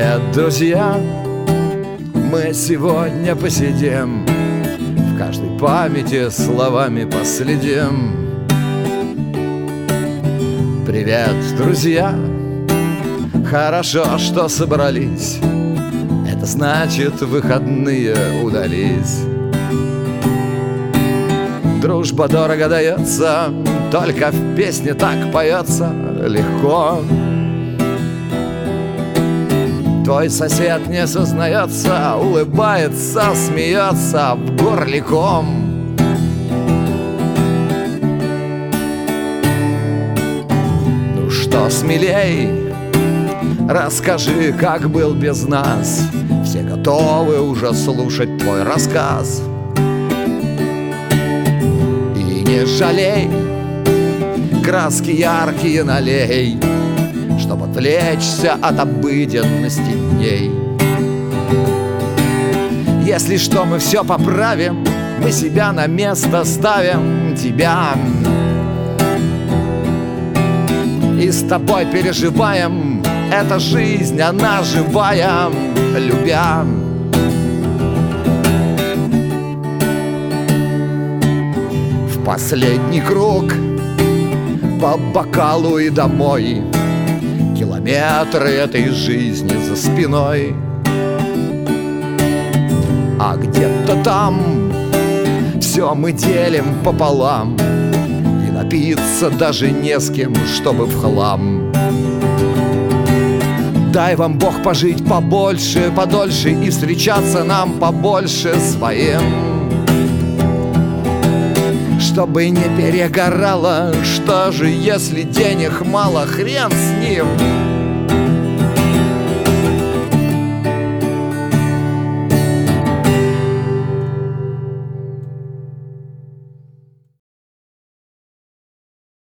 Привет, друзья! Мы сегодня посидим, в каждой памяти словами последим. Привет, друзья! Хорошо, что собрались. Это значит, выходные удались. Дружба дорого дается, только в песне так поется легко. Твой сосед не сознается, улыбается, смеется в горле ком. Ну что, смелей, расскажи, как был без нас. Все готовы уже слушать твой рассказ. И не жалей, краски яркие налей, чтобы отвлечься от обыденности дней. Если что, мы все поправим, мы себя на место ставим, тебя. И с тобой переживаем, эта жизнь, она живая, любя. В последний круг по бокалу и домой. Километры этой жизни за спиной. А где-то там все мы делим пополам, и напиться даже не с кем, чтобы в хлам. Дай вам Бог пожить побольше, подольше, и встречаться нам побольше своим. Чтобы не перегорало, что же, если денег мало, хрен с ним.